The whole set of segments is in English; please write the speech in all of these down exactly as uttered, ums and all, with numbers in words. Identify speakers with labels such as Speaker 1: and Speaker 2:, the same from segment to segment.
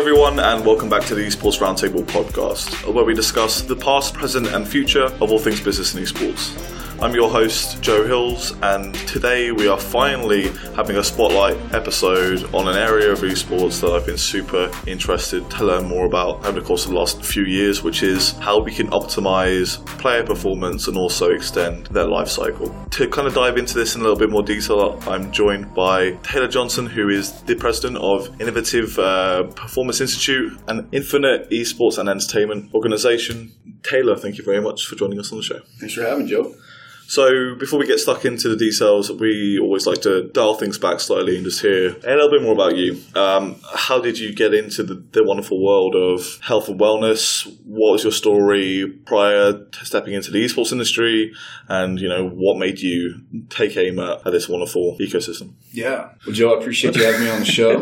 Speaker 1: everyone, and welcome back to the Esports Roundtable podcast, where we discuss the past, present, and future of all things business in esports. I'm your host, Joe Hills, and today we are finally having a spotlight episode on an area of esports that I've been super interested to learn more about over the course of the last few years, which is how we can optimize player performance and also extend their life cycle. To kind of dive into this in a little bit more detail, I'm joined by Taylor Johnson, who is the president of Innovative uh, Performance Institute, an infinite esports and entertainment organization. Taylor, thank you very much for joining us on the show.
Speaker 2: Thanks for having me, Joe.
Speaker 1: So before we get stuck into the details, we always like to dial things back slightly and just hear a little bit more about you. Um, how did you get into the, the wonderful world of health and wellness? What was your story prior to stepping into the esports industry? And, you know, what made you take aim at, at this wonderful ecosystem?
Speaker 2: Yeah. Well, Joe, I appreciate you having me on the show.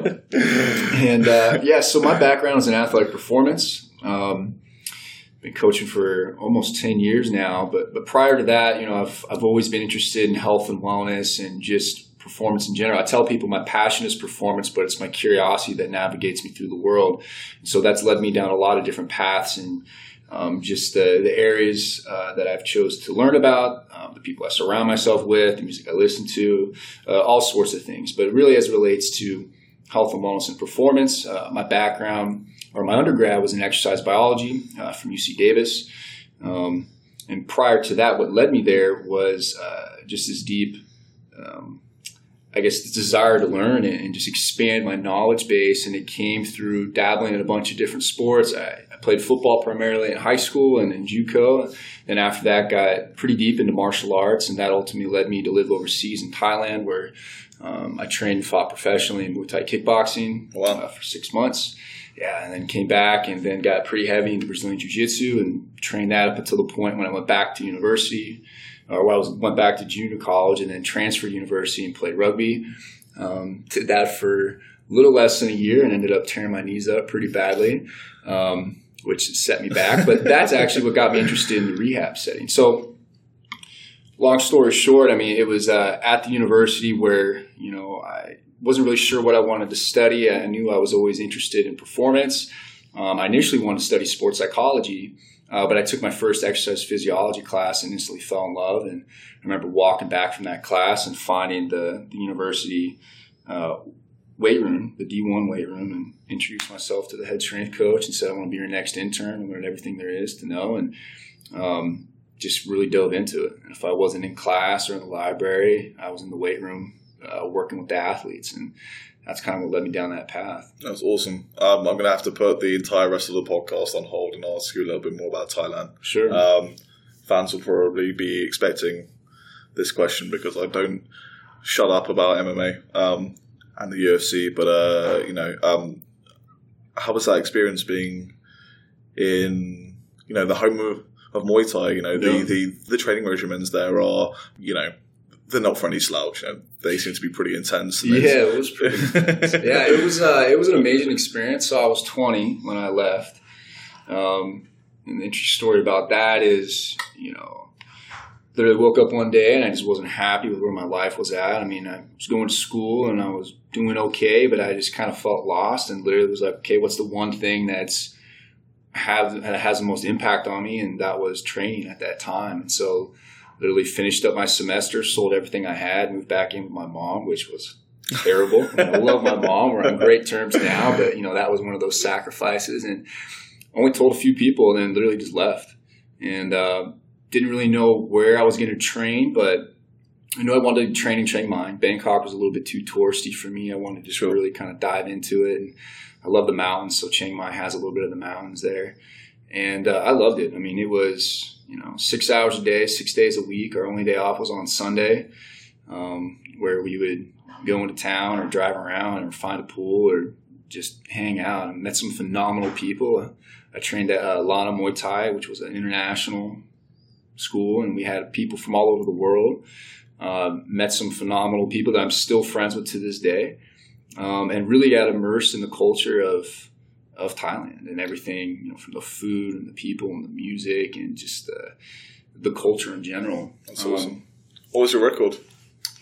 Speaker 2: and uh, yeah, so my background is in athletic performance. Um Been coaching for almost ten years now, but but prior to that, you know, I've I've always been interested in health and wellness and just performance in general. I tell people my passion is performance, but it's my curiosity that navigates me through the world. So that's led me down a lot of different paths and um, just the the areas uh, that I've chose to learn about, um, the people I surround myself with, the music I listen to, uh, all sorts of things. But really, as it relates to health and wellness and performance, uh, my background. Or my undergrad was in exercise biology uh, from U C Davis. Um, and prior to that, what led me there was uh, just this deep, um, I guess, this desire to learn and, and just expand my knowledge base. And it came through dabbling in a bunch of different sports. I, I played football primarily in high school and in JUCO. And after that, got pretty deep into martial arts. And that ultimately led me to live overseas in Thailand, where um, I trained and fought professionally in Muay Thai kickboxing wow. uh, for six months. Yeah, and then came back and then got pretty heavy into Brazilian Jiu-Jitsu and trained that up until the point when I went back to university, or when I was, went back to junior college and then transferred to university and played rugby. Um, did that for a little less than a year and ended up tearing my knees up pretty badly, um, which set me back. But that's actually what got me interested in the rehab setting. So long story short, I mean, it was uh, at the university where, you know, I – wasn't really sure what I wanted to study. I knew I was always interested in performance. Um, I initially wanted to study sports psychology, uh, but I took my first exercise physiology class and instantly fell in love. And I remember walking back from that class and finding the, the university uh, weight room, the D one weight room, and introduced myself to the head strength coach and said, I want to be your next intern and learn everything there is to know. And um, just really dove into it. And if I wasn't in class or in the library, I was in the weight room Uh, working with the athletes, and that's kind of what led me down that path.
Speaker 1: That's awesome. Um, I'm going to have to put the entire rest of the podcast on hold and ask you a little bit more about Thailand.
Speaker 2: Sure.
Speaker 1: Um, fans will probably be expecting this question because I don't shut up about M M A um, and the U F C, but uh, you know, um, how was that experience being in, you know, the home of, of Muay Thai? You know, the,
Speaker 2: yeah.
Speaker 1: the, the training regimens there are, you know, they're not for any slouch. You know, they seem to be pretty intense.
Speaker 2: Yeah, it was pretty intense. Yeah, it was uh, it was an amazing experience. So I was twenty when I left. Um, and the interesting story about that is, you know, literally woke up one day and I just wasn't happy with where my life was at. I mean, I was going to school and I was doing okay, but I just kind of felt lost and literally was like, okay, what's the one thing that's have that has the most impact on me? And that was training at that time. And so literally finished up my semester, sold everything I had, moved back in with my mom, which was terrible. I, mean, I love my mom. We're on great terms now, but, you know, that was one of those sacrifices. And only told a few people and then literally just left. And uh, didn't really know where I was going to train, but I knew I wanted to train in Chiang Mai. Bangkok was a little bit too touristy for me. I wanted to just really kind of dive into it. And I love the mountains, so Chiang Mai has a little bit of the mountains there. And uh, I loved it. I mean, it was... you know, six hours a day, six days a week. Our only day off was on Sunday, um, where we would go into town or drive around or find a pool or just hang out. I met some phenomenal people. I trained at uh, Lana Muay Thai, which was an international school, and we had people from all over the world. Uh, met some phenomenal people that I'm still friends with to this day, um, and really got immersed in the culture of of Thailand and everything, you know, from the food and the people and the music and just the the culture in general.
Speaker 1: That's awesome. Um, what was your record?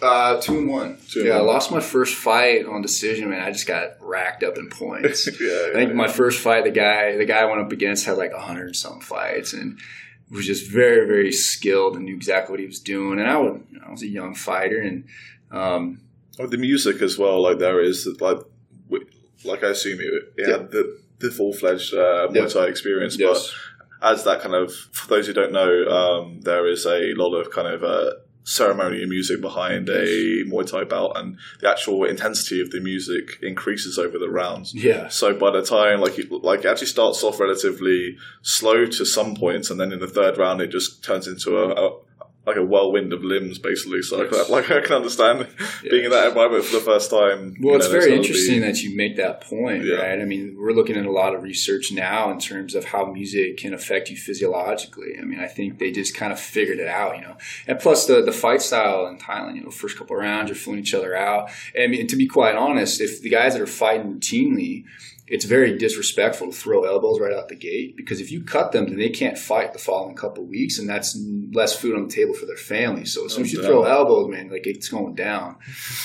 Speaker 2: Uh, two and one.
Speaker 1: Two and
Speaker 2: yeah,
Speaker 1: one.
Speaker 2: I lost my first fight on decision, man. I just got racked up in points.
Speaker 1: yeah, yeah,
Speaker 2: I think
Speaker 1: yeah.
Speaker 2: my first fight, the guy, the guy I went up against had like a hundred and something fights, and was just very, very skilled and knew exactly what he was doing. And I was, you know, I was a young fighter, and um,
Speaker 1: oh, the music as well. Like there is like, like I assume it, it
Speaker 2: yeah.
Speaker 1: had the the full fledged uh, Muay Thai experience,
Speaker 2: Yes.
Speaker 1: but as that kind of, for those who don't know, um, there is a lot of kind of uh, ceremony and music behind a Muay Thai bout, and the actual intensity of the music increases over the rounds.
Speaker 2: Yeah.
Speaker 1: So by the time, like, it, like it actually starts off relatively slow to some points, and then in the third round, it just turns into a, a like a whirlwind of limbs, basically. So
Speaker 2: Yes.
Speaker 1: I, like I can understand
Speaker 2: Yeah.
Speaker 1: being in that environment for the first time.
Speaker 2: Well,
Speaker 1: you
Speaker 2: it's
Speaker 1: know,
Speaker 2: very
Speaker 1: gotta
Speaker 2: interesting
Speaker 1: be-
Speaker 2: that you make that point,
Speaker 1: Yeah.
Speaker 2: right? I mean, we're looking at a lot of research now in terms of how music can affect you physiologically. I mean, I think they just kind of figured it out, you know. And plus the, the fight style in Thailand, you know, first couple of rounds, you're fooling each other out. And I mean, to be quite honest, if the guys that are fighting routinely, it's very disrespectful to throw elbows right out the gate, because if you cut them, then they can't fight the following couple of weeks, and that's less food on the table for their family. So as soon as you
Speaker 1: Oh,
Speaker 2: throw
Speaker 1: no.
Speaker 2: elbows, man, like it's going down.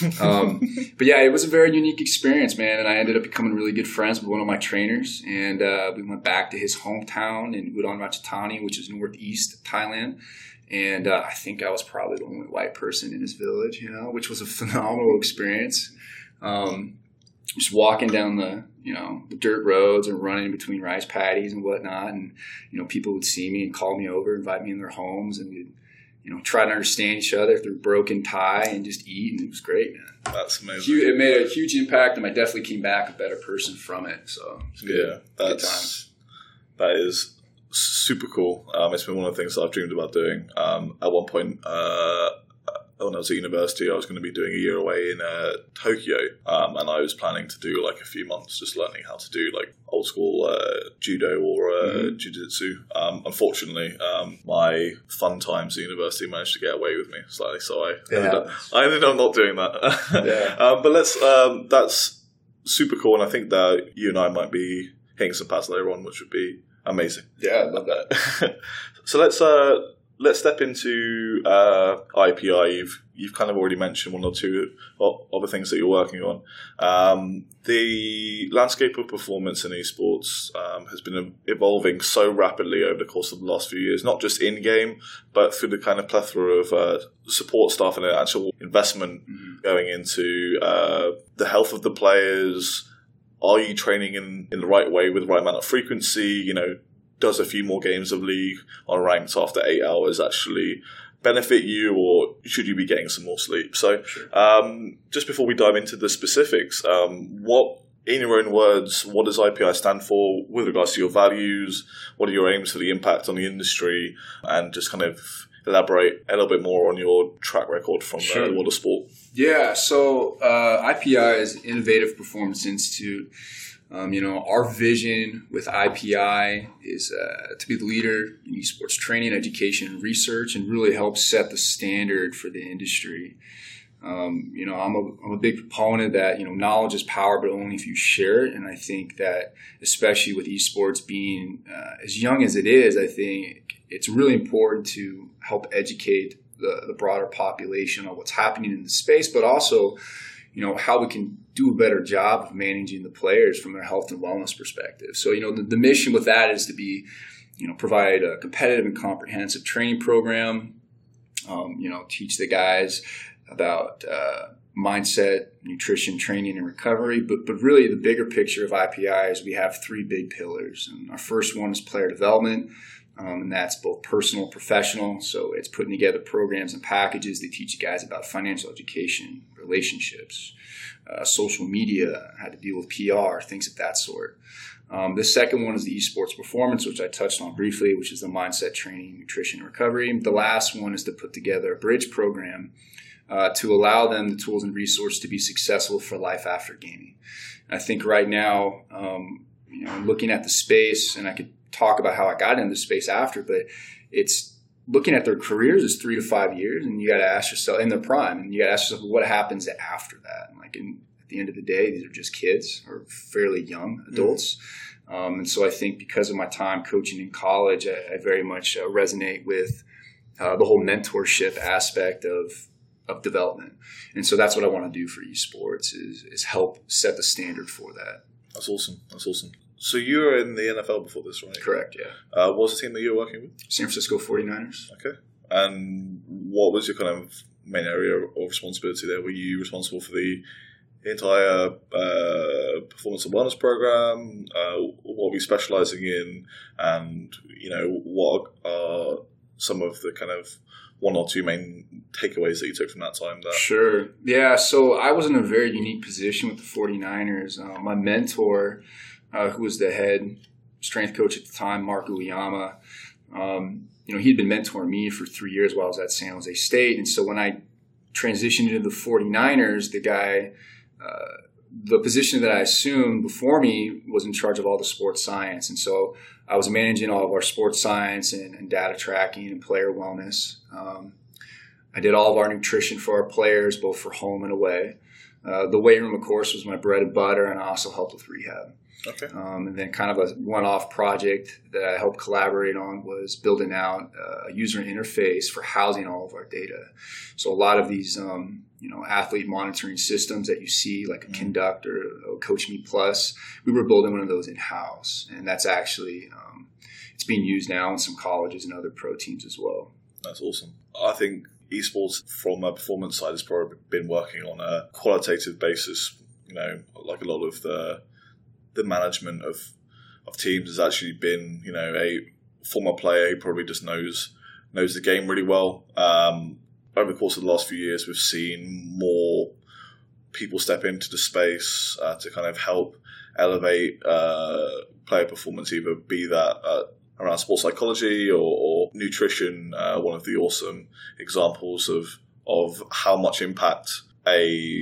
Speaker 2: Um, but yeah, it was a very unique experience, man. And I ended up becoming really good friends with one of my trainers, and uh, we went back to his hometown in Udon Ratchathani, which is northeast Thailand. And uh, I think I was probably the only white person in his village, you know, which was a phenomenal experience. Um, just walking down the, you know, the dirt roads and running between rice paddies and whatnot. And, you know, people would see me and call me over, invite me in their homes, and we'd, you know, try to understand each other through broken Thai and just eat. And it was great, man.
Speaker 1: That's amazing.
Speaker 2: Huge, it made a huge impact, and I definitely came back a better person from it. So it's good.
Speaker 1: Yeah,
Speaker 2: Good
Speaker 1: that's
Speaker 2: times.
Speaker 1: that is super cool. Um, it's been one of the things that I've dreamed about doing. Um, at one point, uh, when I was at university, I was going to be doing a year away in uh, Tokyo, um, and I was planning to do like a few months just learning how to do like old school uh, judo or uh,
Speaker 2: Mm-hmm.
Speaker 1: jiu-jitsu. Um, unfortunately, um, my fun times at university managed to get away with me slightly, so I ended, up, I ended up not doing that.
Speaker 2: Yeah.
Speaker 1: um, but let's um, that's super cool, and I think that you and I might be hitting some paths later on, which would be amazing.
Speaker 2: Yeah, I love that.
Speaker 1: So let's uh, let's step into uh, I P I. You've you've kind of already mentioned one or two o- other things that you're working on. Um, the landscape of performance in esports um, has been evolving so rapidly over the course of the last few years, not just in game, but through the kind of plethora of uh, support staff and the actual investment
Speaker 2: Mhm.
Speaker 1: going into uh, the health of the players. Are you training in, in the right way with the right amount of frequency? You know, does a few more games of League on ranked after eight hours actually benefit you, or should you be getting some more sleep? So um, just before we dive into the specifics, um, what, in your own words, what does I P I stand for with regards to your values? What are your aims for the impact on the industry? And just kind of elaborate a little bit more on your track record from
Speaker 2: Sure.
Speaker 1: uh, the world of sport.
Speaker 2: Yeah, so uh, I P I is Innovative Performance Institute. Um, you know, our vision with I P I is uh, to be the leader in esports training, education, and research, and really help set the standard for the industry. Um, you know, I'm a, I'm a big proponent that, you know, knowledge is power, but only if you share it. And I think that, especially with esports being uh, as young as it is, I think it's really important to help educate the, the broader population on what's happening in the space, but also, you know, how we can do a better job of managing the players from their health and wellness perspective. So, you know, the, the mission with that is to be, you know, provide a competitive and comprehensive training program, um, you know, teach the guys about uh, mindset, nutrition, training, and recovery. But but really the bigger picture of I P I is we have three big pillars. And our first one is player development. Um, and that's both personal and professional. So it's putting together programs and packages that teach you guys about financial education, relationships, uh, social media, how to deal with P R, things of that sort. Um, the second one is the esports performance, which I touched on briefly, which is the mindset training, nutrition, and recovery. The last one is to put together a bridge program uh, to allow them the tools and resources to be successful for life after gaming. And I think right now, um, you know, looking at the space, and I could talk about how I got into the space after, but it's looking at their careers is three to five years, and you got to ask yourself in their prime, and you got to ask yourself what happens after that. Like in, at the end of the day, these are just kids or fairly young adults. Mm-hmm. Um, and so I think because of my time coaching in college, I, I very much uh, resonate with uh, the whole mentorship aspect of of development. And so that's what I want to do for esports is, is help set the standard for that.
Speaker 1: That's awesome. That's awesome. So you were in the N F L before this, right?
Speaker 2: Correct, yeah.
Speaker 1: Uh, what was the team that you were working with?
Speaker 2: San Francisco forty-niners.
Speaker 1: Okay. And what was your kind of main area of responsibility there? Were you responsible for the entire uh, performance and wellness program? Uh, what were you specializing in? And, you know, what are some of the kind of one or two main takeaways that you took from that time there?
Speaker 2: Sure. Yeah, so I was in a very unique position with the forty-niners. Uh, my mentor, uh, who was the head strength coach at the time, Mark Uyama, um, you know, he'd been mentoring me for three years while I was at San Jose State. And so when I transitioned into the forty-niners, the guy, uh, the position that I assumed before me was in charge of all the sports science. And so I was managing all of our sports science and, and data tracking and player wellness. Um, I did all of our nutrition for our players, both for home and away. Uh, the weight room, of course, was my bread and butter, and I also helped with rehab.
Speaker 1: Okay.
Speaker 2: Um, and then kind of a one-off project that I helped collaborate on was building out a user interface for housing all of our data. So a lot of these, um, you know, athlete monitoring systems that you see, like a Conduct or a Coach Me Plus, we were building one of those in-house. And that's actually, um, it's being used now in some colleges and other pro teams as well.
Speaker 1: That's awesome. I think esports from a performance side has probably been working on a qualitative basis. You know, like a lot of the the management of of teams has actually been, you know, a former player who probably just knows knows the game really well. Um, over the course of the last few years, we've seen more people step into the space uh, to kind of help elevate uh, player performance, either be that uh, around sports psychology or, or nutrition. Uh, one of the awesome examples of of how much impact a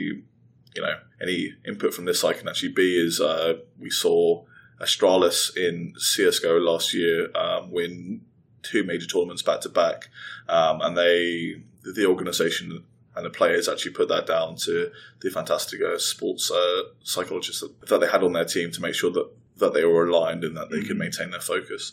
Speaker 1: you know any input from this side can actually be is uh, we saw Astralis in C S G O last year um, win two major tournaments back to back, um, and they the organization and the players actually put that down to the fantastic uh, sports uh, psychologists that, that they had on their team to make sure that, that they were aligned and that they mm-hmm. could maintain their focus.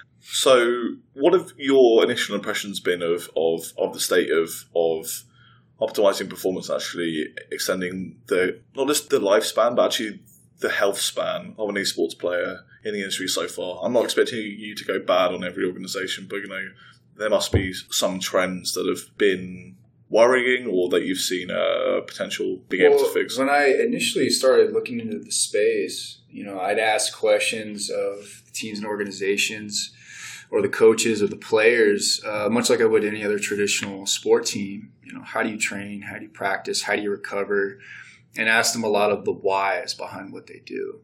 Speaker 1: So what have your initial impressions been of, of, of the state of, of optimizing performance, actually extending the, not just the lifespan, but actually the health span of an esports player in the industry so far? I'm not expecting you to go bad on every organization, but, you know, there must be some trends that have been worrying or that you've seen a potential being well, able to fix.
Speaker 2: When I initially started looking into the space, you know, I'd ask questions of the teams and organizations or the coaches or the players, uh, much like I would any other traditional sport team. You know, how do you train? How do you practice? How do you recover? And ask them a lot of the whys behind what they do.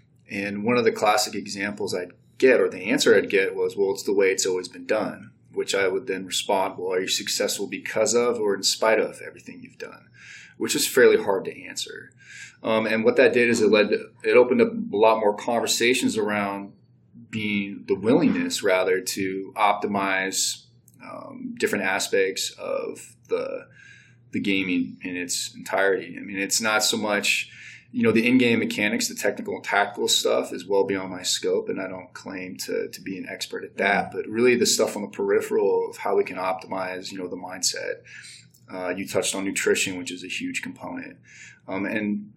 Speaker 2: And one of the classic examples I'd get, or the answer I'd get was, well, it's the way it's always been done. Which I would then respond, well, are you successful because of or in spite of everything you've done? Which is fairly hard to answer. Um, and what that did is it led to, it opened up a lot more conversations around being the willingness, rather, to optimize um, different aspects of the the gaming in its entirety. I mean, it's not so much, you know, the in-game mechanics, the technical and tactical stuff is well beyond my scope, and I don't claim to to be an expert at that. But really the stuff on the peripheral of how we can optimize, you know, the mindset. Uh, you touched on nutrition, which is a huge component. Um, and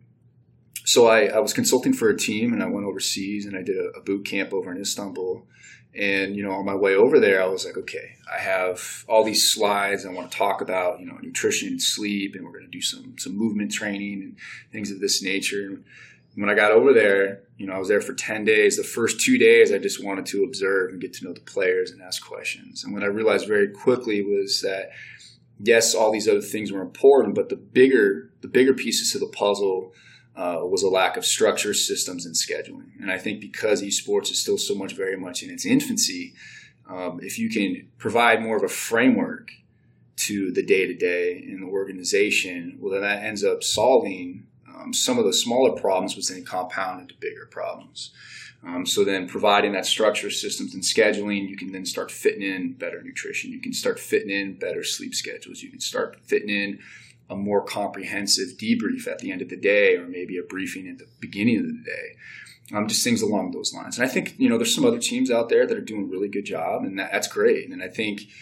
Speaker 2: so I, I was consulting for a team, and I went overseas, and I did a, a boot camp over in Istanbul. And, you know, on my way over there, I was like, okay, I have all these slides I want to talk about, you know, nutrition and sleep, and we're going to do some some movement training and things of this nature. And when I got over there, you know, I was there for ten days. The first two days, I just wanted to observe and get to know the players and ask questions. And what I realized very quickly was that, yes, all these other things were important, but the bigger the bigger pieces to the puzzle Uh, was a lack of structure, systems, and scheduling. And I think because esports is still so much very much in its infancy, um, if you can provide more of a framework to the day-to-day in the organization, well, then that ends up solving um, some of the smaller problems, which then compound into bigger problems. Um, so then providing that structure, systems, and scheduling, you can then start fitting in better nutrition. You can start fitting in better sleep schedules. You can start fitting in a more comprehensive debrief at the end of the day, or maybe a briefing at the beginning of the day. Um, just things along those lines. And I think, you know, there's some other teams out there that are doing a really good job, and that, that's great. And I think,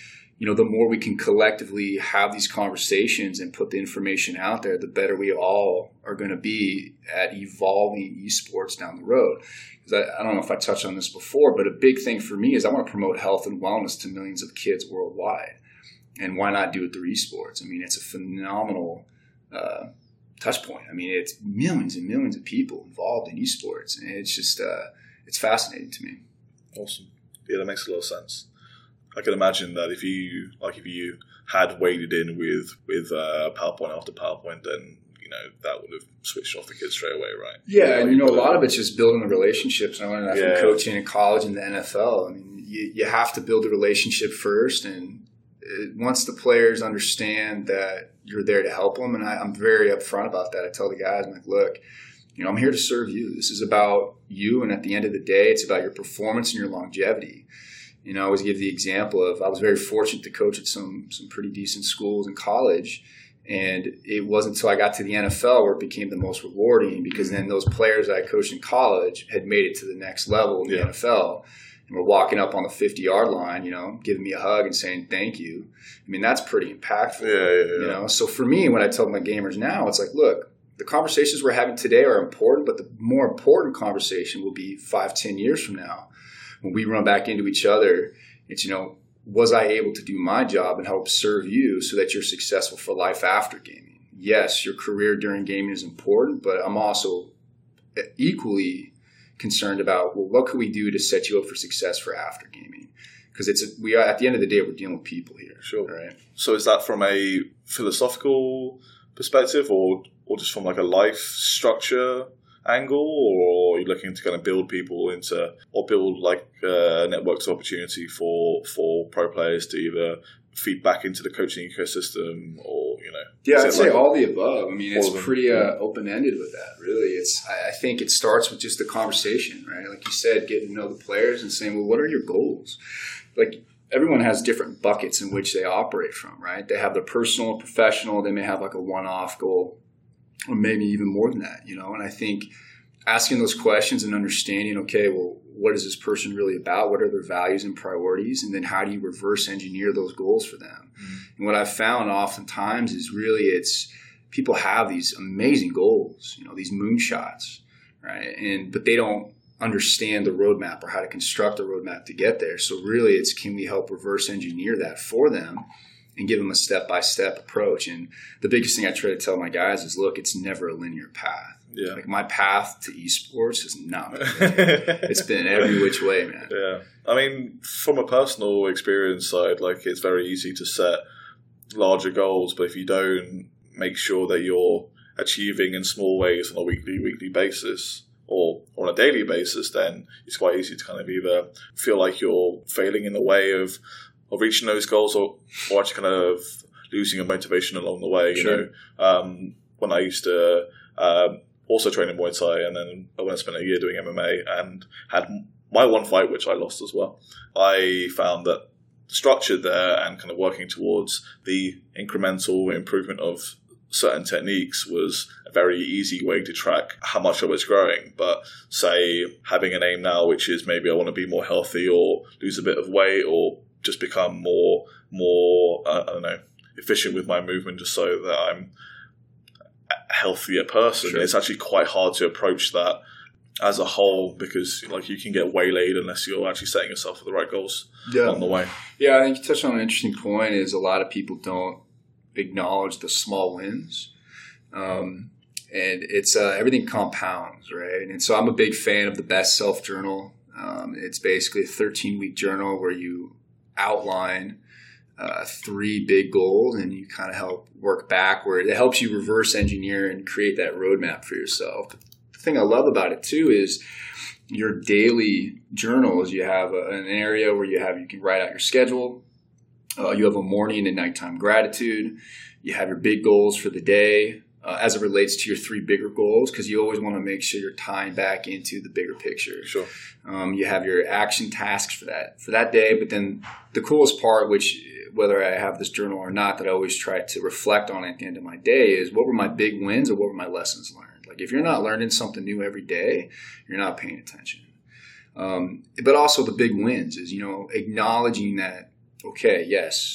Speaker 2: you know, the more we can collectively have these conversations and put the information out there, the better we all are going to be at evolving esports down the road. Because I, I don't know if I touched on this before, but a big thing for me is I want to promote health and wellness to millions of kids worldwide. And why not do it through esports? I mean, it's a phenomenal uh, touch point. I mean, it's millions and millions of people involved in esports, and it's just uh, it's fascinating to me.
Speaker 1: Awesome. Yeah, that makes a lot of sense. I can imagine that if you like, if you had waded in with with uh, PowerPoint after PowerPoint, then you know that would have switched off the kids straight away, right?
Speaker 2: Yeah, and you know, a lot of it's just building the relationships. I learned that
Speaker 1: yeah.
Speaker 2: from coaching in college and the N F L. I mean, you, you have to build a relationship first, and it, once the players understand that you're there to help them, and I, I'm very upfront about that. I tell the guys, I'm like, look, you know, I'm here to serve you. This is about you, and at the end of the day, it's about your performance and your longevity. You know, I always give the example of I was very fortunate to coach at some some pretty decent schools in college, and it wasn't until I got to the N F L where it became the most rewarding, because then those players that I coached in college had made it to the next level in the
Speaker 1: yeah.
Speaker 2: N F L, and were walking up on the fifty-yard line, you know, giving me a hug and saying thank you. I mean, that's pretty impactful.
Speaker 1: Yeah, yeah, yeah.
Speaker 2: You know, so for me, when I tell my gamers now, it's like, look, the conversations we're having today are important, but the more important conversation will be five, ten years from now. When we run back into each other, it's, you know, was I able to do my job and help serve you so that you're successful for life after gaming? Yes, your career during gaming is important, but I'm also equally concerned about, well, what can we do to set you up for success for after gaming? Because it's a, we are at the end of the day, we're dealing with people here.
Speaker 1: Sure.
Speaker 2: Right.
Speaker 1: So is that from a philosophical perspective, or or just from like a life structure angle, or are you looking to kind of build people into, or build like uh, networks of opportunity for for pro players to either feed back into the coaching ecosystem, or, you know?
Speaker 2: Yeah, I'd
Speaker 1: like
Speaker 2: say all the above. I mean, it's
Speaker 1: them,
Speaker 2: pretty
Speaker 1: yeah.
Speaker 2: uh, open-ended with that, really. It's I, I think it starts with just the conversation, right? Like you said, getting to know the players and saying, well, what are your goals? Like, everyone has different buckets in which they operate from, right? They have their personal, professional. They may have like a one-off goal, or maybe even more than that, you know? And I think asking those questions and understanding, okay, well, what is this person really about? What are their values and priorities? And then how do you reverse engineer those goals for them? Mm-hmm. And what I've found oftentimes is really it's people have these amazing goals, you know, these moonshots, right? And but they don't understand the roadmap or how to construct a roadmap to get there. So really it's, can we help reverse engineer that for them and give them a step-by-step approach? And the biggest thing I try to tell my guys is, look, it's never a linear path.
Speaker 1: Yeah.
Speaker 2: Like, my path to esports has not been linear. It's been every which way, man.
Speaker 1: Yeah. I mean, from a personal experience side, like, it's very easy to set larger goals, but if you don't make sure that you're achieving in small ways on a weekly, weekly basis, or on a daily basis, then it's quite easy to kind of either feel like you're failing in the way of, of reaching those goals, or, or actually kind of losing your motivation along the way. You
Speaker 2: Sure.
Speaker 1: know, um, when I used to um, also train in Muay Thai, and then I went and spent a year doing M M A and had my one fight, which I lost as well. I found that the structure there and kind of working towards the incremental improvement of certain techniques was a very easy way to track how much I was growing. But say having an aim now, which is maybe I want to be more healthy, or lose a bit of weight, or just become more, more uh, I don't know, efficient with my movement, just so that I'm a healthier person.
Speaker 2: Sure.
Speaker 1: It's actually quite hard to approach that as a whole, because like you can get waylaid unless you're actually setting yourself for the right goals
Speaker 2: yeah.
Speaker 1: on the way.
Speaker 2: Yeah, I think you touched on an interesting point. Is a lot of people don't acknowledge the small wins, um, and it's uh, everything compounds, right? And so I'm a big fan of the Best Self Journal. Um, it's basically a thirteen week journal where you outline uh, three big goals, and you kind of help work backward. It helps you reverse engineer and create that roadmap for yourself. The thing I love about it too is your daily journals. You have a, an area where you have you can write out your schedule. Uh, you have a morning and nighttime gratitude. You have your big goals for the day uh, as it relates to your three bigger goals, because you always want to make sure you're tying back into the bigger picture.
Speaker 1: Sure.
Speaker 2: Um, you have your action tasks for that for that day. But then the coolest part, which whether I have this journal or not, that I always try to reflect on at the end of my day, is what were my big wins or what were my lessons learned? Like, if you're not learning something new every day, you're not paying attention. Um, but also the big wins is, you know, acknowledging that, okay, yes,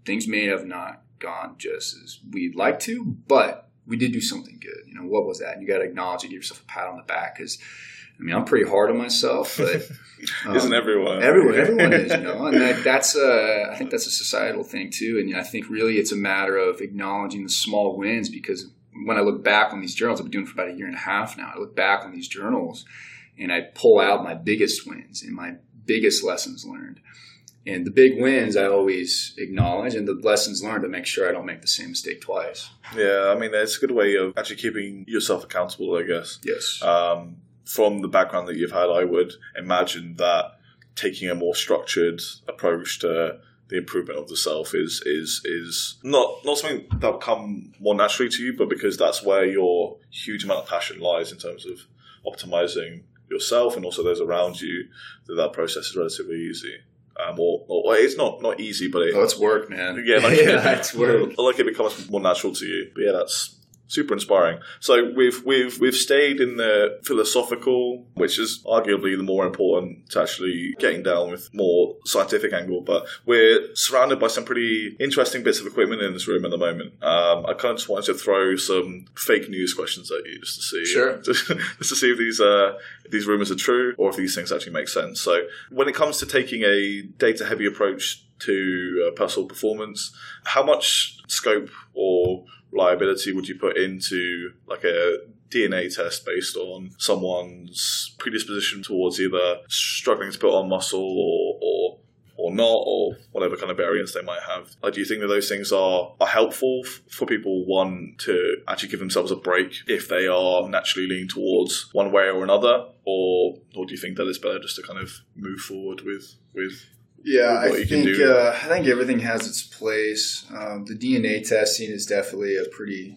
Speaker 2: things may have not gone just as we'd like to, but we did do something good. You know, what was that? And you got to acknowledge it, give yourself a pat on the back, because I mean, I'm pretty hard on myself, but
Speaker 1: um, isn't everyone?
Speaker 2: Everyone, everyone is, you know, and that, that's a, I think that's a societal thing too. And I think really it's a matter of acknowledging the small wins, because when I look back on these journals, I've been doing it for about a year and a half now. I look back on these journals and I pull out my biggest wins and my biggest lessons learned. And the big wins I always acknowledge, and the lessons learned to make sure I don't make the same mistake twice.
Speaker 1: Yeah, I mean, it's a good way of actually keeping yourself accountable, I guess.
Speaker 2: Yes.
Speaker 1: Um, from the background that you've had, I would imagine that taking a more structured approach to the improvement of the self is is is not not something that will come more naturally to you, but because that's where your huge amount of passion lies in terms of optimizing yourself and also those around you, that that process is relatively easy. Um, or, or it's not, not easy, but it,
Speaker 2: oh, it's work, man.
Speaker 1: Yeah, like,
Speaker 2: yeah, it's work.
Speaker 1: Like it becomes more natural to you. But yeah, that's super inspiring. So we've we've we've stayed in the philosophical, which is arguably the more important to actually getting down with more scientific angle. But we're surrounded by some pretty interesting bits of equipment in this room at the moment. Um, I kind of just wanted to throw some fake news questions at you just to see,
Speaker 2: sure,
Speaker 1: just, just to see if these uh, if these rumors are true or if these things actually make sense. So when it comes to taking a data heavy approach to uh, personal performance, how much scope or reliability would you put into like a D N A test based on someone's predisposition towards either struggling to put on muscle or or, or not, or whatever kind of variants they might have? Like, do you think that those things are, are helpful f- for people, one, to actually give themselves a break if they are naturally leaning towards one way or another, or or do you think that it's better just to kind of move forward with with
Speaker 2: Yeah, I think uh, I think everything has its place. Um, the D N A testing is definitely a pretty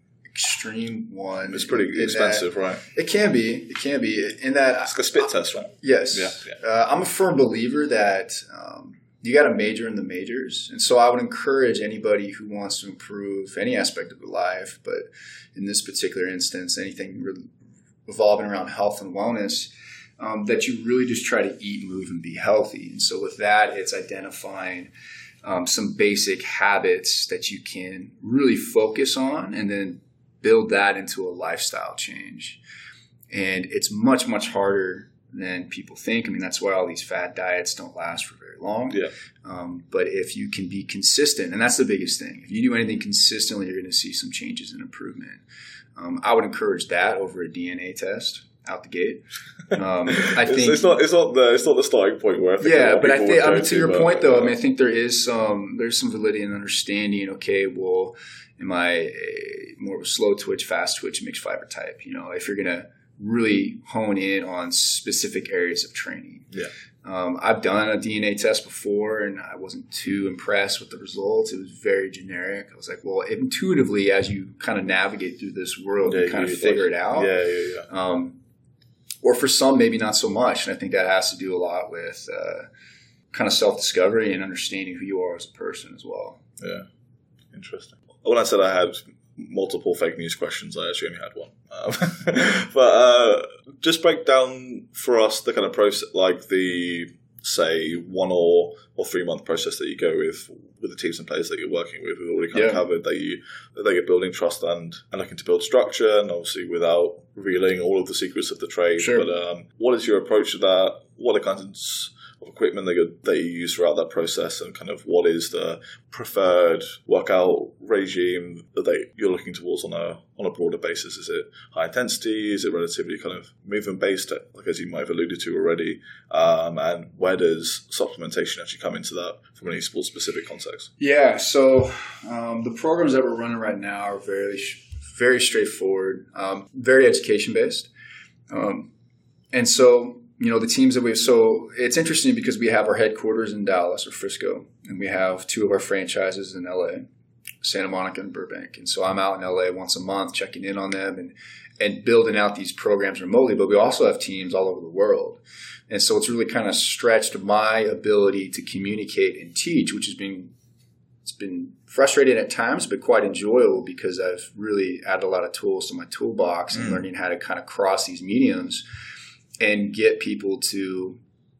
Speaker 2: extreme one.
Speaker 1: It's pretty in, in expensive,
Speaker 2: that,
Speaker 1: right?
Speaker 2: It can be. It can be. In that,
Speaker 1: it's like a spit uh, test, right?
Speaker 2: Yes.
Speaker 1: Yeah. yeah.
Speaker 2: Uh, I'm a firm believer that um, you got to major in the majors, and so I would encourage anybody who wants to improve any aspect of their life, but in this particular instance, anything re- revolving around health and wellness. Um, that you really just try to eat, move, and be healthy. And so with that, it's identifying um, some basic habits that you can really focus on and then build that into a lifestyle change. And it's much, much harder than people think. I mean, that's why all these fad diets don't last for very long.
Speaker 1: Yeah.
Speaker 2: Um, but if you can be consistent, and that's the biggest thing, if you do anything consistently, you're going to see some changes and improvement. Um, I would encourage that over a D N A test out the gate. Um, I
Speaker 1: it's,
Speaker 2: think
Speaker 1: it's not it's not the it's not the starting point where I think
Speaker 2: yeah, but I think I mean, to your
Speaker 1: but,
Speaker 2: point though,
Speaker 1: uh,
Speaker 2: I mean I think there is some there's some validity in understanding. Okay, well, am I a, more of a slow twitch, fast twitch, mixed fiber type? You know, if you're gonna really hone in on specific areas of training.
Speaker 1: Yeah.
Speaker 2: Um, I've done a D N A test before, and I wasn't too impressed with the results. It was very generic. I was like, well, intuitively, as you kind of navigate through this world,
Speaker 1: yeah,
Speaker 2: you kind
Speaker 1: you
Speaker 2: of figure it out.
Speaker 1: Yeah, yeah, yeah.
Speaker 2: Um, or for some, maybe not so much. And I think that has to do a lot with uh, kind of self-discovery and understanding who you are as a person as well.
Speaker 1: Yeah. Interesting. When I said I had multiple fake news questions, I actually only had one. Um, but uh, just break down for us the kind of process, like the, say, one or, or three month process that you go with with the teams and players that you're working with. We've already kind
Speaker 2: yeah.
Speaker 1: of covered that, you, that you're building trust and, and looking to build structure, and obviously without revealing all of the secrets of the trade.
Speaker 2: Sure.
Speaker 1: But um, what is your approach to that? What are kinds of equipment that you, that you use throughout that process, and kind of what is the preferred workout regime that they, you're looking towards on a on a broader basis? Is it high intensity? Is it relatively kind of movement based, like as you might have alluded to already? Um, and where does supplementation actually come into that from an esports specific context?
Speaker 2: Yeah, so um, the programs that we're running right now are very very straightforward, um, very education based, um, and so. You know, the teams that we have, so it's interesting because we have our headquarters in Dallas or Frisco, and we have two of our franchises in L A, Santa Monica and Burbank. And so I'm out in L A once a month checking in on them and, and building out these programs remotely, but we also have teams all over the world. And so it's really kind of stretched my ability to communicate and teach, which has been, it's been frustrating at times, but quite enjoyable because I've really added a lot of tools to my toolbox mm. and learning how to kind of cross these mediums and get people to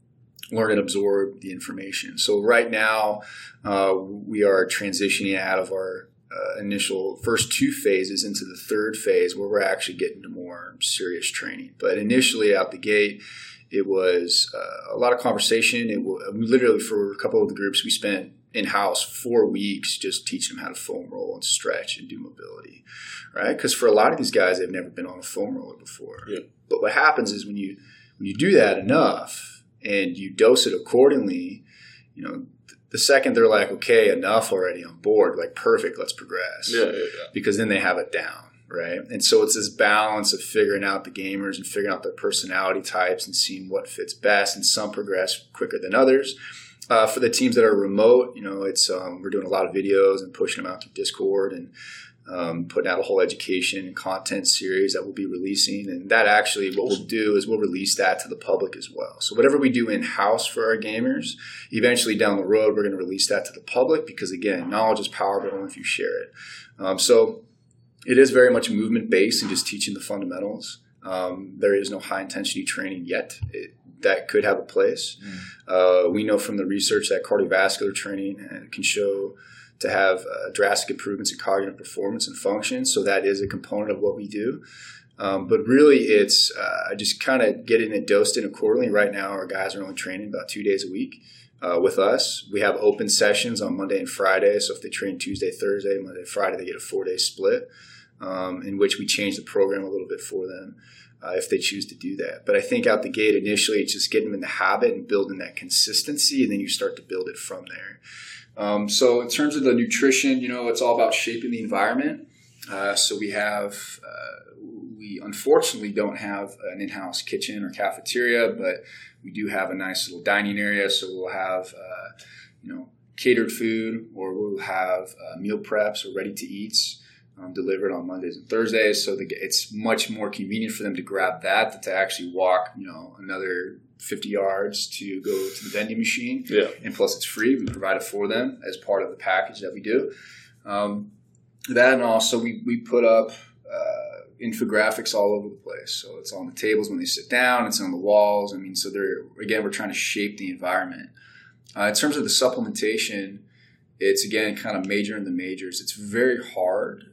Speaker 2: learn and absorb the information. So right now, uh, we are transitioning out of our uh, initial first two phases into the third phase where we're actually getting to more serious training. But initially out the gate, it was uh, a lot of conversation. It was, literally for a couple of the groups, we spent in-house four weeks just teaching them how to foam roll and stretch and do mobility, right? Because for a lot of these guys, they've never been on a foam roller before.
Speaker 1: Yeah.
Speaker 2: But what happens is when you when you do that enough and you dose it accordingly, you know, the second they're like, okay, enough already on board, like perfect, let's progress.
Speaker 1: Yeah, yeah, yeah.
Speaker 2: Because then they have it down, right? And so it's this balance of figuring out the gamers and figuring out their personality types and seeing what fits best. And some progress quicker than others. Uh, for the teams that are remote, you know, it's um, we're doing a lot of videos and pushing them out through Discord and um, putting out a whole education and content series that we'll be releasing. And that actually, what we'll do is we'll release that to the public as well. So whatever we do in-house for our gamers, eventually down the road, we're going to release that to the public because, again, knowledge is power, but only if you share it. Um, so it is very much movement-based and just teaching the fundamentals. Um, there is no high-intensity training yet. It, that could have a place. Mm. Uh, we know from the research that cardiovascular training can show to have uh, drastic improvements in cognitive performance and function. So that is a component of what we do. Um, but really, it's uh, just kind of getting it dosed in accordingly. Right now, our guys are only training about two days a week uh, with us. We have open sessions on Monday and Friday. So if they train Tuesday, Thursday, Monday, Friday, they get a four-day split um, in which we change the program a little bit for them. Uh, if they choose to do that. But I think out the gate, initially, it's just getting them in the habit and building that consistency, and then you start to build it from there. Um, so in terms of the nutrition, you know, it's all about shaping the environment. Uh, so we have, uh, we unfortunately don't have an in-house kitchen or cafeteria, but we do have a nice little dining area. So we'll have, uh, you know, catered food, or we'll have uh, meal preps or ready-to-eats. Um, delivered on Mondays and Thursdays, so the, it's much more convenient for them to grab that than to actually walk, you know, another fifty yards to go to the vending machine.
Speaker 1: Yeah.
Speaker 2: And plus, it's free. We provide it for them as part of the package that we do. Um, that and also we we put up uh, infographics all over the place. So it's on the tables when they sit down. It's on the walls. I mean, so they're again we're trying to shape the environment. Uh, in terms of the supplementation, it's again kind of major in the majors. It's very hard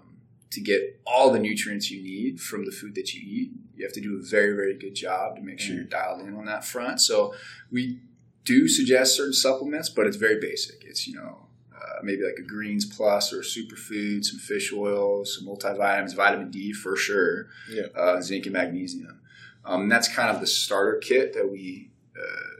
Speaker 2: to get all the nutrients you need from the food that you eat. You have to do a very, very good job to make sure you're dialed in on that front. So we do suggest certain supplements, but it's very basic. It's, you know, uh, maybe like a greens plus or a superfood, some fish oil, some multivitamins, vitamin D for sure,
Speaker 1: yeah.
Speaker 2: uh, zinc and magnesium. Um, and that's kind of the starter kit that we uh,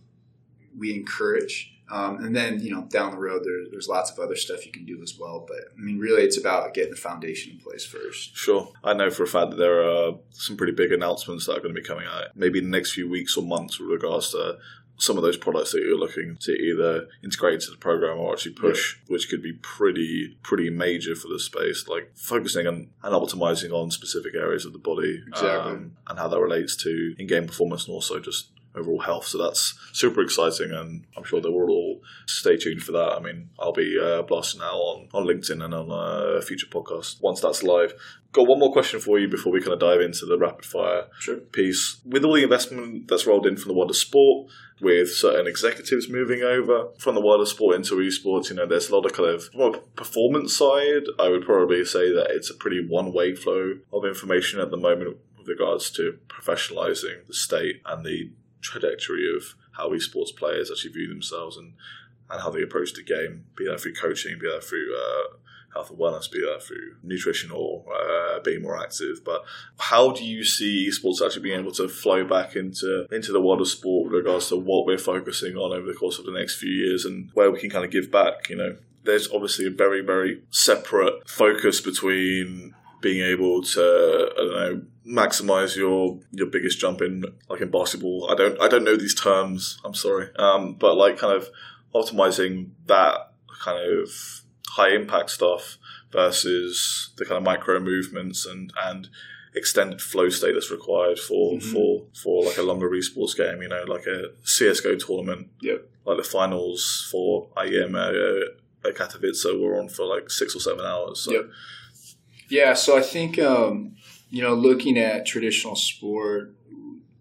Speaker 2: we encourage. Um, and then, you know, down the road, there, there's lots of other stuff you can do as well. But, I mean, really, it's about getting the foundation in place first.
Speaker 1: Sure. I know for a fact that there are some pretty big announcements that are going to be coming out maybe in the next few weeks or months with regards to some of those products that you're looking to either integrate into the program or actually push, yeah. which could be pretty pretty major for the space, like focusing on and optimizing on specific areas of the body.
Speaker 2: Exactly.
Speaker 1: Um, and how that relates to in-game performance and also just overall health. So that's super exciting, and I'm sure they will all stay tuned for that. I mean, I'll be uh, blasting out on, on LinkedIn and on a future podcast once that's live. Got one more question for you before we kind of dive into the rapid fire
Speaker 2: sure.
Speaker 1: piece. With all the investment that's rolled in from the world of sport, with certain executives moving over from the world of sport into esports, you know, there's a lot of kind of, from a performance side, I would probably say that it's a pretty one-way flow of information at the moment with regards to professionalizing the state and the trajectory of how esports players actually view themselves and, and how they approach the game, be that through coaching, be that through uh, health and wellness, be that through nutrition or uh, being more active. But how do you see esports actually being able to flow back into into the world of sport with regards to what we're focusing on over the course of the next few years and where we can kind of give back? You know, there's obviously a very, very separate focus between being able to, I don't know, maximize your your biggest jump in, like in basketball. I don't I don't know these terms. I'm sorry, um, but like kind of optimizing that kind of high impact stuff versus the kind of micro movements and and extended flow state that's required for mm-hmm. for for like a longer esports game. You know, like a C S G O tournament.
Speaker 2: Yep.
Speaker 1: Like the finals for I E M uh, at Katowice were on for like six or seven hours. So.
Speaker 2: Yep. Yeah, so I think, um, you know, looking at traditional sport, we've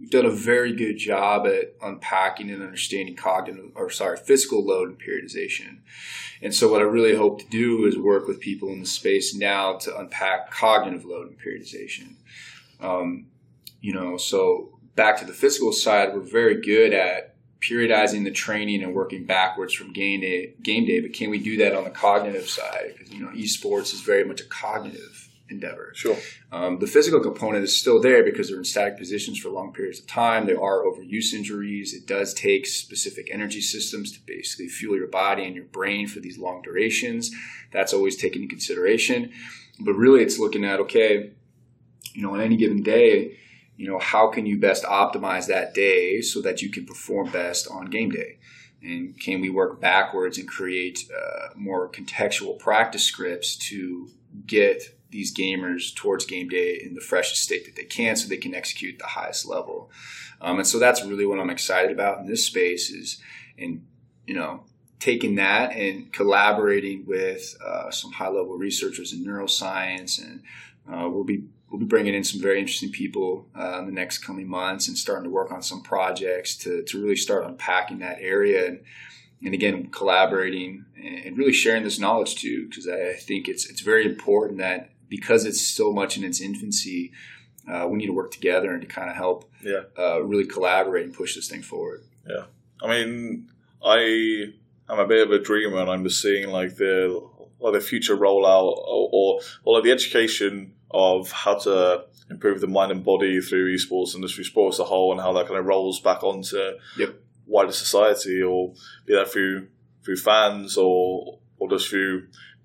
Speaker 2: done a very good job at unpacking and understanding cognitive, or sorry, physical load and periodization. And so what I really hope to do is work with people in the space now to unpack cognitive load and periodization. Um, you know, so back to the physical side, we're very good at periodizing the training and working backwards from game day, game day. But can we do that on the cognitive side? Because, you know, esports is very much a cognitive endeavor.
Speaker 1: Sure.
Speaker 2: Um, the physical component is still there because they're in static positions for long periods of time. There are overuse injuries. It does take specific energy systems to basically fuel your body and your brain for these long durations. That's always taken into consideration. But really it's looking at, okay, you know, on any given day, you know, how can you best optimize that day so that you can perform best on game day? And can we work backwards and create uh, more contextual practice scripts to get these gamers towards game day in the freshest state that they can so they can execute the highest level? Um, and so that's really what I'm excited about in this space is, in, you know, taking that and collaborating with uh, some high-level researchers in neuroscience. And uh, we'll be We'll be bringing in some very interesting people uh, in the next coming months and starting to work on some projects to, to really start unpacking that area. And, and again, collaborating and really sharing this knowledge too, because I think it's it's very important that because it's so much in its infancy, uh, we need to work together and to kind of help
Speaker 1: yeah.
Speaker 2: uh, really collaborate and push this thing forward.
Speaker 1: Yeah. I mean, I am a bit of a dreamer, and I'm just seeing like the, like the future rollout or, or, or like the education of how to improve the mind and body through esports and just through sports as a whole, and how that kind of rolls back onto
Speaker 2: yep.
Speaker 1: wider society, or be that through through fans or or just through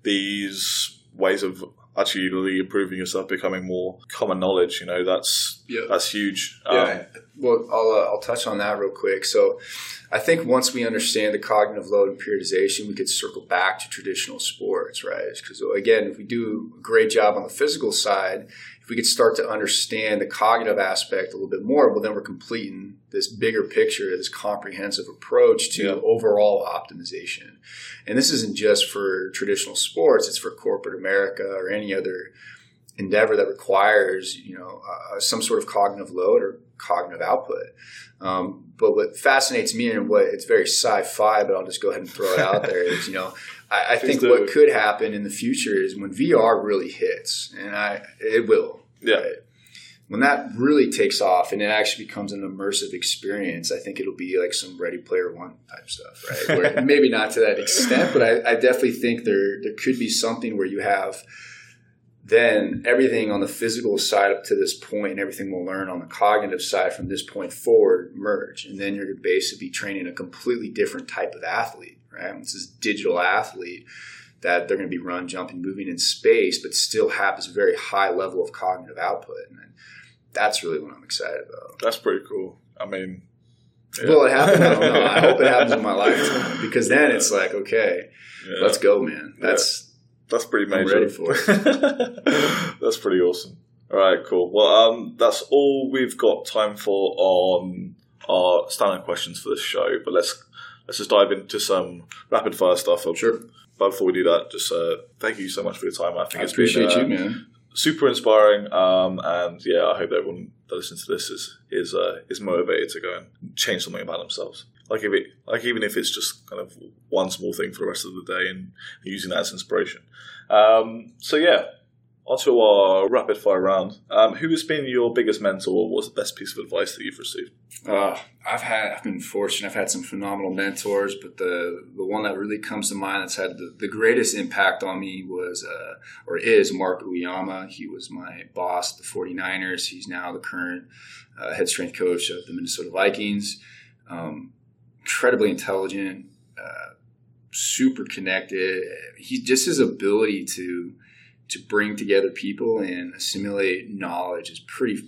Speaker 1: these ways of actually really improving yourself, becoming more common knowledge. You know, that's
Speaker 2: yep.
Speaker 1: that's huge.
Speaker 2: Yeah.
Speaker 1: Um,
Speaker 2: well, I'll uh, I'll touch on that real quick. So, I think once we understand the cognitive load and periodization, we could circle back to traditional sports, right? Because again, if we do a great job on the physical side, if we could start to understand the cognitive aspect a little bit more, well, then we're completing this bigger picture, this comprehensive approach to
Speaker 1: yeah.
Speaker 2: overall optimization. And this isn't just for traditional sports; it's for corporate America or any other endeavor that requires, you know, uh, some sort of cognitive load or cognitive output. Um, but what fascinates me, and what it's very sci-fi, but I'll just go ahead and throw it out there, is, you know, I, I think what could happen in the future is when V R really hits, and I it will.
Speaker 1: Yeah.
Speaker 2: Right? When that really takes off and it actually becomes an immersive experience, I think it'll be like some Ready Player One type stuff, right? Where maybe not to that extent, but I, I definitely think there there could be something where you have then everything on the physical side up to this point and everything we'll learn on the cognitive side from this point forward merge. And then you're basically training a completely different type of athlete, right? It's this digital athlete that they're going to be run, jumping, moving in space, but still have this very high level of cognitive output. And that's really what I'm excited about.
Speaker 1: That's pretty cool. I mean,
Speaker 2: yeah. Will it happen? I don't know. I hope it happens in my lifetime, because then it's like, okay, yeah. let's go, man. That's,
Speaker 1: yeah. That's pretty major.
Speaker 2: I'm ready for it.
Speaker 1: That's pretty awesome. All right, cool. Well, um, that's all we've got time for on our standard questions for this show. But let's let's just dive into some rapid fire stuff.
Speaker 2: Sure.
Speaker 1: But before we do that, just uh, thank you so much for your time. I think
Speaker 2: I
Speaker 1: it's
Speaker 2: appreciate
Speaker 1: been, uh,
Speaker 2: you, man.
Speaker 1: super inspiring. Um, and yeah, I hope everyone that listens to this is is uh, is motivated to go and change something about themselves. Like if it, like even if it's just kind of one small thing for the rest of the day, and using that as inspiration. Um, so yeah, onto our rapid fire round. Um, who has been your biggest mentor? What's the best piece of advice that you've received?
Speaker 2: Uh, I've had, I've been fortunate. I've had some phenomenal mentors, but the the one that really comes to mind that's had the, the greatest impact on me was, uh, or is Mark Uyama. He was my boss at the forty-niners. He's now the current uh, head strength coach of the Minnesota Vikings. Um, incredibly intelligent, uh, super connected. He just his ability to to bring together people and assimilate knowledge is pretty,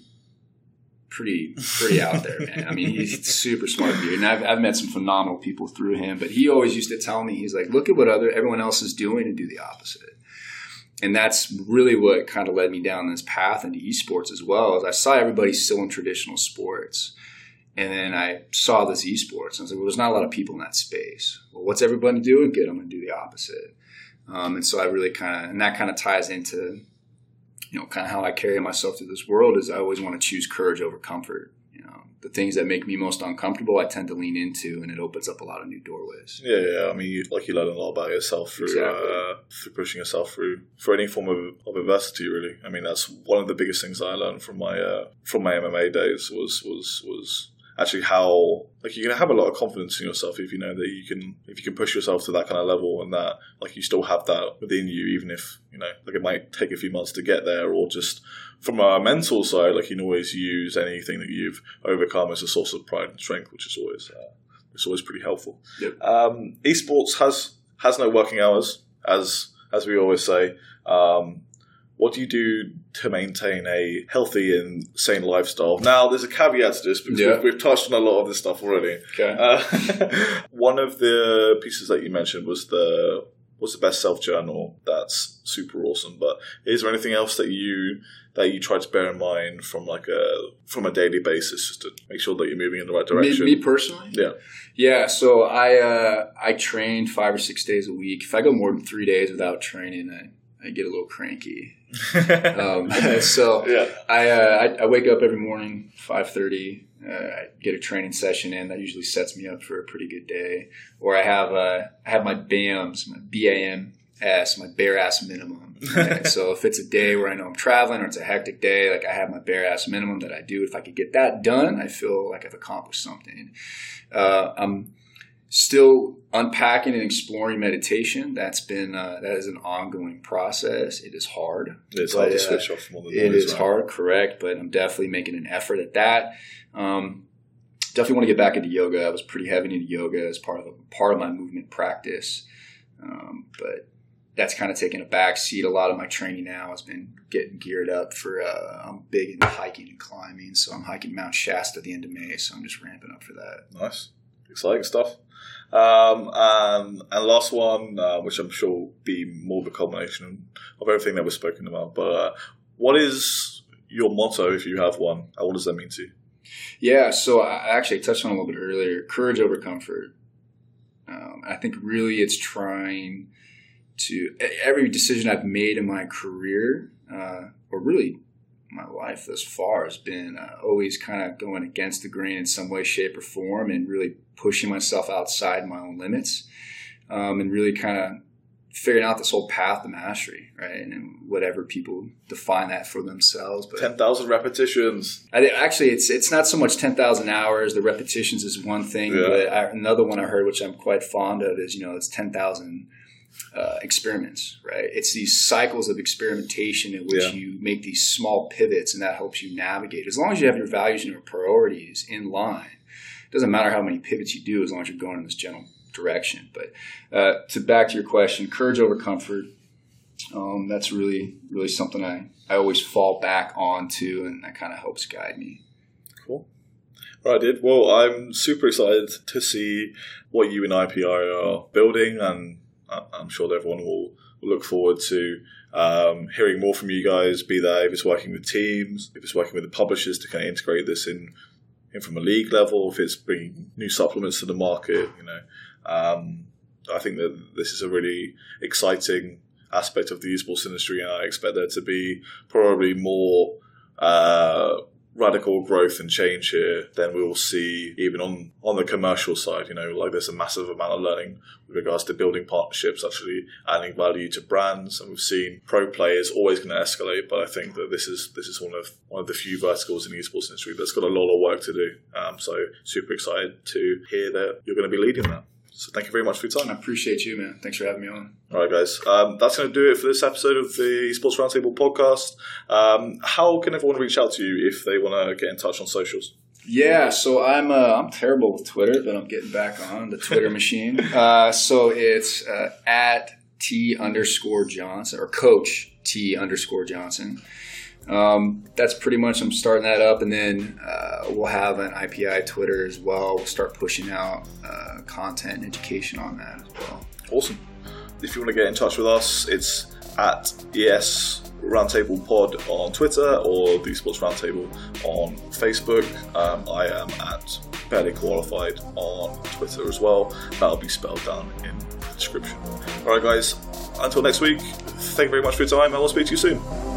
Speaker 2: pretty, pretty out there, man. I mean, he's a super smart dude, and I've I've met some phenomenal people through him. But he always used to tell me, he's like, look at what other everyone else is doing and do the opposite. And that's really what kind of led me down this path into esports as well. As I saw everybody still in traditional sports. And then I saw this esports, and I was like, well, there's not a lot of people in that space. Well, what's everybody doing? Good, I'm going to do the opposite. Um, and so I really kind of, and that kind of ties into, you know, kind of how I carry myself through this world is I always want to choose courage over comfort. You know, the things that make me most uncomfortable, I tend to lean into, and it opens up a lot of new doorways.
Speaker 1: Yeah, yeah. I mean, you, like you learn a lot about yourself through
Speaker 2: Exactly.
Speaker 1: uh, through pushing yourself through for any form of, of adversity. Really, I mean, that's one of the biggest things that I learned from my uh, from my M M A days was was was actually how like you can have a lot of confidence in yourself if you know that you can if you can push yourself to that kind of level, and that like you still have that within you, even if you know like it might take a few months to get there, or just from a mental side, like you can always use anything that you've overcome as a source of pride and strength, which is always uh, it's always pretty helpful.
Speaker 2: Yep.
Speaker 1: Um, esports has has no working hours, as as we always say. Um, what do you do to maintain a healthy and sane lifestyle? Now, there's a caveat to this because
Speaker 2: Yeah.
Speaker 1: we've, we've touched on a lot of this stuff already.
Speaker 2: Okay.
Speaker 1: Uh, one of the pieces that you mentioned was the was the best self journal. That's super awesome. But is there anything else that you that you try to bear in mind from like a from a daily basis, just to make sure that you're moving in the right direction?
Speaker 2: Me, me personally?
Speaker 1: Yeah.
Speaker 2: Yeah, so I uh, I train five or six days a week. If I go more than three days without training, I, I get a little cranky. um, so
Speaker 1: Yeah.
Speaker 2: I, uh, I I wake up every morning, five thirty. Uh, I get a training session in. That usually sets me up for a pretty good day. Or I have uh, I have my B A M S, my B A M S, my bare ass minimum. And so if it's a day where I know I'm traveling or it's a hectic day, like I have my bare ass minimum that I do. If I could get that done, I feel like I've accomplished something. Uh, I'm still unpacking and exploring meditation. That's been uh, that is an ongoing process. It is hard.
Speaker 1: It's
Speaker 2: but,
Speaker 1: hard to
Speaker 2: uh,
Speaker 1: switch off from all the
Speaker 2: It
Speaker 1: noise,
Speaker 2: is
Speaker 1: right?
Speaker 2: hard, correct, but I'm definitely making an effort at that. Um, definitely want to get back into yoga. I was pretty heavy into yoga as part of a, part of my movement practice, um, but that's kind of taken a back seat. A lot of my training now has been getting geared up for. Uh, I'm big into hiking and climbing, so I'm hiking Mount Shasta at the end of May. So I'm just ramping up for that.
Speaker 1: Nice, exciting stuff. Um, and, and last one, uh, which I'm sure will be more of a culmination of everything that we've spoken about. But uh, what is your motto, if you have one? And what does that mean to you?
Speaker 2: Yeah, so I actually touched on it a little bit earlier. Courage over comfort. Um, I think really it's trying to every decision I've made in my career, uh, or really my life thus far, has been uh, always kind of going against the grain in some way, shape, or form, and really pushing myself outside my own limits, um, and really kind of figuring out this whole path to mastery, right? And whatever people define that for themselves. But
Speaker 1: ten thousand repetitions.
Speaker 2: I think actually it's it's not so much ten thousand hours. The repetitions is one thing,
Speaker 1: Yeah.
Speaker 2: but I, another one I heard, which I'm quite fond of, is, you know, it's ten thousand uh, experiments, right? It's these cycles of experimentation in which
Speaker 1: Yeah.
Speaker 2: you make these small pivots, and that helps you navigate. As long as you have your values and your priorities in line, it doesn't matter how many pivots you do as long as you're going in this general direction. But uh, to back to your question, courage over comfort. Um, that's really, really something I, I always fall back onto, and that kind of helps guide me.
Speaker 1: Cool. Right, dude. Well, I'm super excited to see what you and I P I are building, and I'm sure that everyone will, will look forward to um, hearing more from you guys, be that if it's working with teams, if it's working with the publishers to kind of integrate this in, in from a league level, if it's bringing new supplements to the market, you know. Um, I think that this is a really exciting aspect of the esports industry, and I expect there to be probably more uh, radical growth and change here than we will see even on, on the commercial side. You know, like there's a massive amount of learning with regards to building partnerships, actually adding value to brands, and we've seen pro players always going to escalate. But I think that this is this is one of one of the few verticals in the esports industry that's got a lot of work to do. Um, so super excited to hear that you're going to be leading that. So thank you very much for your
Speaker 2: I
Speaker 1: time.
Speaker 2: appreciate you, man. Thanks for having me on.
Speaker 1: All right, guys. Um, that's going to do it for this episode of the Esports Roundtable podcast. Um, how can everyone reach out to you if they want to get in touch on socials?
Speaker 2: Yeah, so I'm uh, I'm terrible with Twitter, but I'm getting back on the Twitter machine. Uh, so it's uh, at T underscore Johnson, or Coach T underscore Johnson. Um, that's pretty much, I'm starting that up, and then uh, we'll have an I P I Twitter as well. We'll start pushing out uh, content and education on that as well.
Speaker 1: Awesome. If you want to get in touch with us, it's at E S Roundtable Pod on Twitter or the Esports Roundtable on Facebook. Um, I am at Barely Qualified on Twitter as well. That'll be spelled down in the description. All right, guys. Until next week, thank you very much for your time, and we'll speak to you soon.